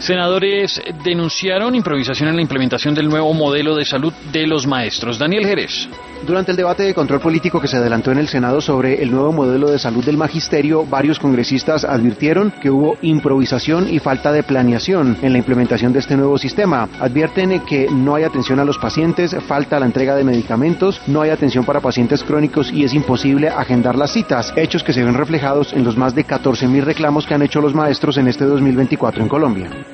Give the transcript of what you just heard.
Senadores denunciaron improvisación en la implementación del nuevo modelo de salud de los maestros. Daniel Jerez. Durante el debate de control político que se adelantó en el Senado sobre el nuevo modelo de salud del magisterio, varios congresistas advirtieron que hubo improvisación y falta de planeación en la implementación de este nuevo sistema. Advierten que no hay atención a los pacientes, falta la entrega de medicamentos, no hay atención para pacientes crónicos y es imposible agendar las citas, hechos que se ven reflejados en los más de 14.000 reclamos que han hecho los maestros en este 2024 en Colombia.